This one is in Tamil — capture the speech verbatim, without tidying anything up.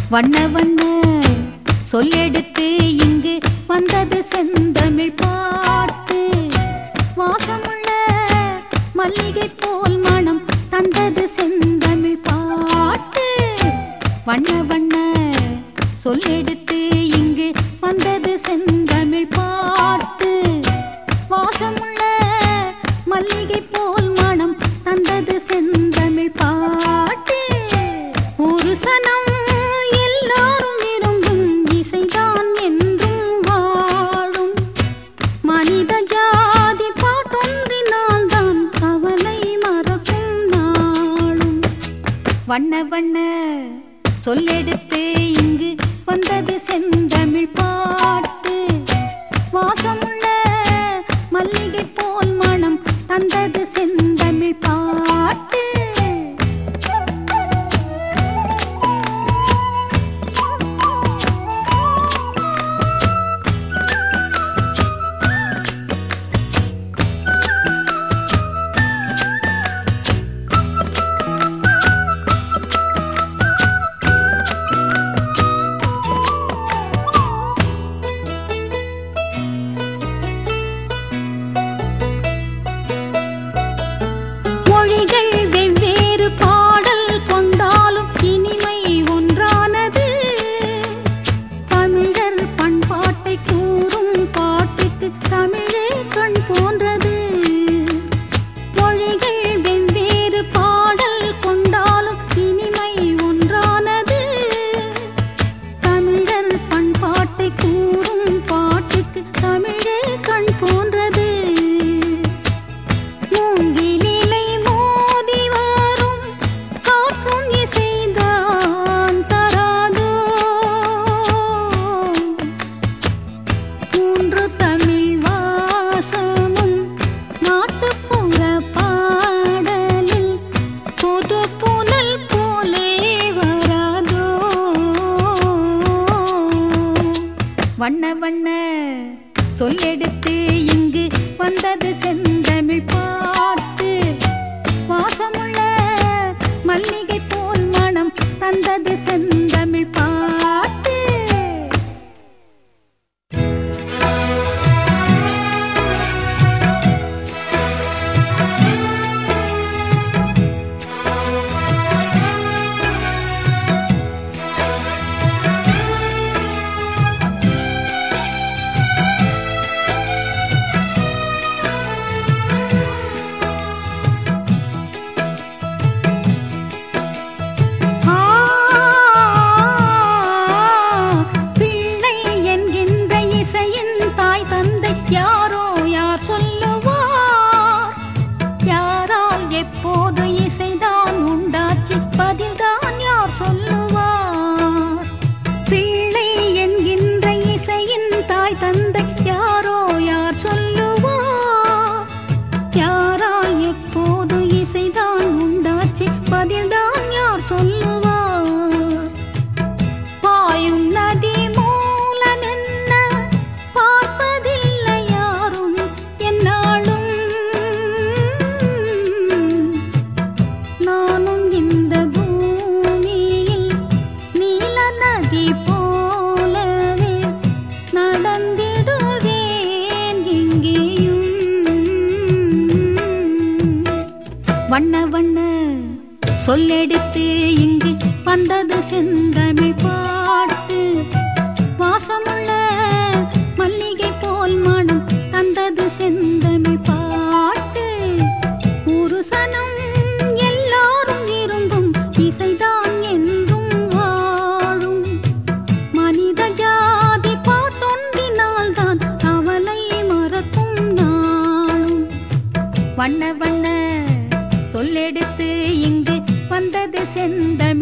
வண்ண வண்ண சொல்லெடுத்து இங்கு வந்தது செந்தமிழ் பாட்டு. வாசமுள்ள மல்லிகை போல் மனம் தந்தது செந்தமிழ் பாட்டு. வண்ண வண்ண சொல்லெடுத்து இங்கு வந்தது செந்தமிழ் பாட்டு. வாசமுள்ள மல்லிகை போல் மனம் தந்தது செந்தமிழ் பாட்டு. ஒரு சனம் எல்லாரும் விரும்பும் இசைதான் என்றும் வாழும். மனித ஜாதி பாட்டொன்றினால் தான் கவலை மறக்கும் நாளும். வண்ண வண்ண சொல்லெடுத்து இங்கு வந்தது செந்தமிழ் பாட்டு. வாசமுள்ள மல்லிகை போல் மனம் தந்தது செந்தமிழ் பாட்டு. மொழிகள் வெவ்வேறு பாடல் கொண்டாலும் இனிமை ஒன்றானது. தமிழர் பண்பாட்டை கூறும் பாட்டுக்கு தமிழே கண் போன்றது. மொழிகள் வெவ்வேறு பாடல் கொண்டாலும் இனிமை ஒன்றானது. தமிழர் பண்பாட்டை கூறும் பாட்டுக்கு தமிழே கண் போன்றது. மூங்கிலிலை மோதி வரும் காற்றும் இசைதான் தராதோ. மூன்று தமிழ் வாசமும் நாட்டுப்புற பாடலில் புது புனல் போலே வராதோ. வண்ண வண்ண சொல்லெடுத்து இங்கு வந்தது செந்தமிழ் பாட்டு. வாசமுள்ள மல்லிகை போல் மனம் தந்தது செந்தமிழ் பாட்டு. ஆ, பிள்ளை என்கின்ற இசையின் தாய் தந்தை யாரோ யார் சொல்லுவார்? யாரால் எப்போது இசைதான் உண்டாச்சு பதில்தான் யார் சொல்லுவார்? பிள்ளை என்கின்ற இசையின் தாய் தந்தை யாரோ யார் சொல்லுவார்? யாரால் எப்போது இசைதான் உண்டாச்சு பதில்தான் யார் சொல்லுவார்? பாயும் நதி மூலம் என்ன பார்ப்பதில்லை யாரும் என்னாலும். நானும் இந்த பூமியில் நீல நதி போலவே நடந்திடுவேன் இங்கேயும். வண்ண வண்ண சொல்லெடுத்து இங்கு வந்தது செந்தமிழ் பாட்டு. வாசமுள்ள மல்லிகை போல் மனம் தந்தது செந்தமிழ் பாட்டு. ஒரு சனம் எல்லாரும் விரும்பும் இசைதான் என்றும் வாழும். மனித ஜாதி பாட்டொன்றினால் தான் கவலை மறக்கும் நாளும். வண்ண வண்ண சொல்லெடுத்து இங்கு வந்தது செந்தமிழ்